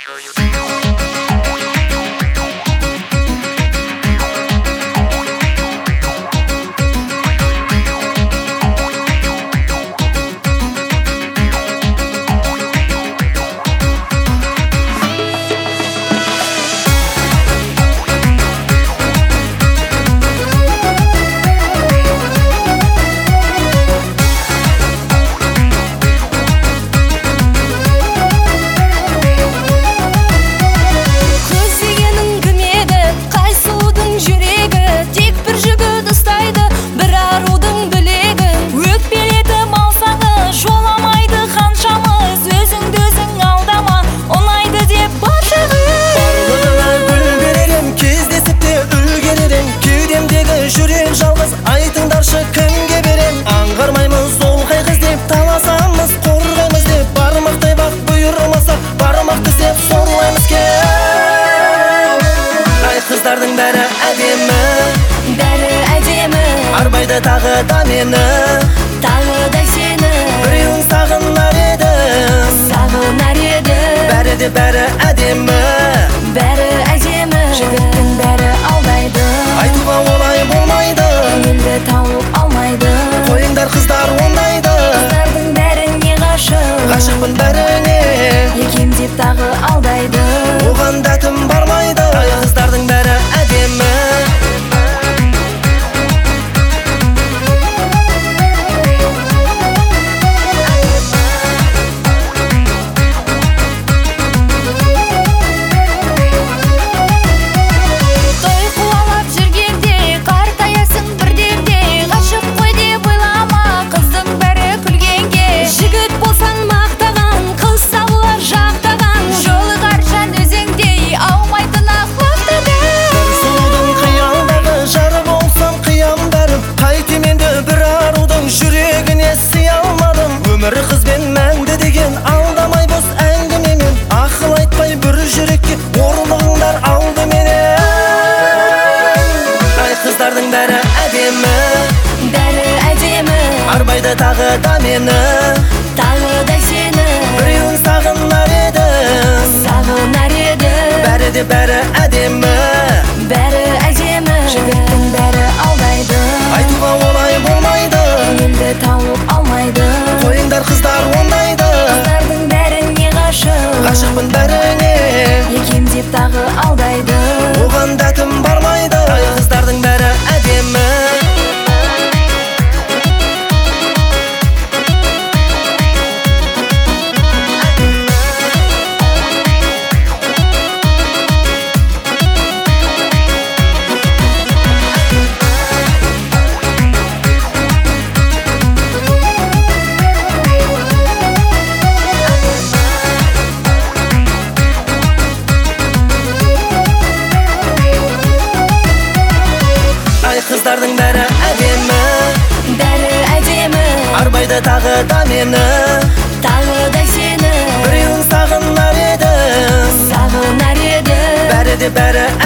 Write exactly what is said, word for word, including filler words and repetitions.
Жүрек жалғыз, айтыңдаршы кімге берем? Аңғармаймыз ол қай қыз деп, таласамыз, қорғаймыз деп. Бармақтай бақ бұйырмаса, бармақты сеп сорлаймыз кеп. Ай, қыздардың бәрі әдемі, бәрі әдемі. Арбайды тағы да мені, тағы да сені. Біреуін сағынар еді, сағынар еді. Бәрі де бәрі әдемі, бәрі әдемі. Жігіттің бәрі алдайды, айтуға олай болмайды. Елді тауып алмайды. Қойыңдар қыздар ондайды, қыздардың бәріне ғашық, ғашықпын бәріне. екем деп тағы алдайды, оған дәтім бармайды. Ай, қыздардың бәрі әдемі, өмір қызбен мәңді деген, алдамай бос әңгімемен. Ақыл айтпай бір жүрекке орныңдар алды менен. Ай, қыздардың бәрі әдемі, бәрі әдемі. Арбайды тағы да мені, тағы да сені. Біреуін сағынар еді, сағынар еді. Бәрі де бәрі әдемі, бәрі әдемі. Жігіттің бәрі алдайды, айтуға олай болмайды. елді тауып алмайды. Қойыңдар қыздар ондайды, қыздардың бәріне ғашық, ғашықпын бәріне. екем деп тағы алдайды, оған дәтім бармайды. Ай, қыздардың бәрі әдемі, қыздардың бәрі әдемі, бәрі әдемі. Арбайды тағы да мені, тағы да сені. Біреуін сағынар еді, сағынар еді. Бәрі де бәрі